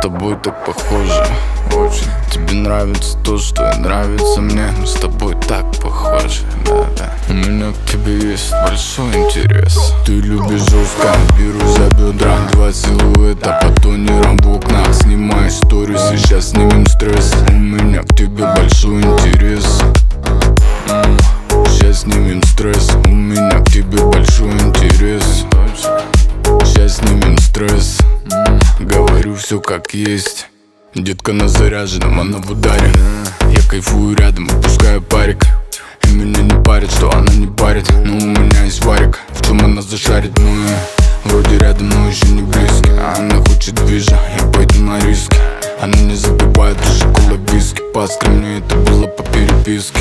тобой так похожи очень. Тебе нравится то, что и нравится мне. Мы с тобой так похожи, да. У меня к тебе есть большой интерес. Ты любишь жестко, беру за бедра. Два силуэта по тонерам в окнах. Снимай сторис, сейчас снимем стресс. У меня к тебе большой интерес. Сейчас снимем стресс. У меня к тебе большой интерес. Сейчас снимем стресс. Говорю все как есть. Детка на заряженном, она в ударе. Я кайфую рядом, выпускаю парик. И меня не парит, что она не парит. Но у меня есть варик, в чем она зашарит. Мы вроде рядом, но еще не близки. А она хочет движа, я пойду на риски. Она не забывает уже колобиски. Поскромнее это было по переписке.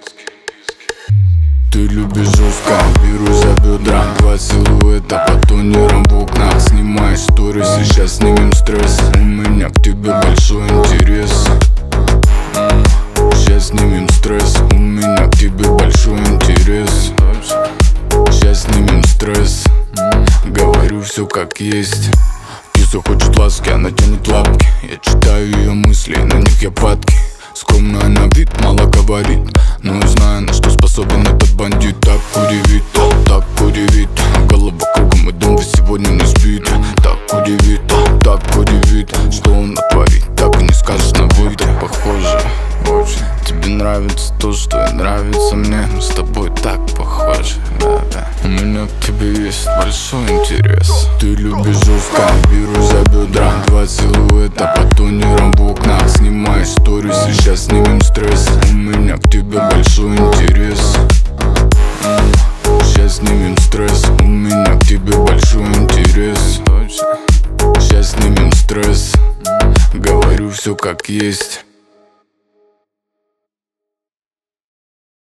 Ты любишь жестко, беру за бедра. Два силуэта по тонерам в окнах. Снимай сторис, сейчас снимем стресс. У меня к тебе большой интерес. Сейчас снимем стресс. У меня к тебе большой интерес. Сейчас снимем стресс. Говорю все как есть. Киса хочет ласки, она тянет лапки. Я читаю ее мысли, на них я падки. Скромная на вид, мало говорит, но я знаю, на что способен этот бандит. Так удивит, так удивит. Голова кругом, и дом сегодня не спит. Так удивит, что он натворит. Так и не скажешь на выйде. Похоже очень. Тебе нравится то, что и нравится мне. Мы с тобой так похожи, да. У меня к тебе есть большой интерес. Ты любишь жестко, беру за бедра. Два силуэта по тонерам в окнах. Снимай сторис, сейчас снимем стресс. У меня к тебе большой интерес. Сейчас снимем стресс. У меня к тебе большой интерес. Сейчас снимем стресс. Говорю все как есть.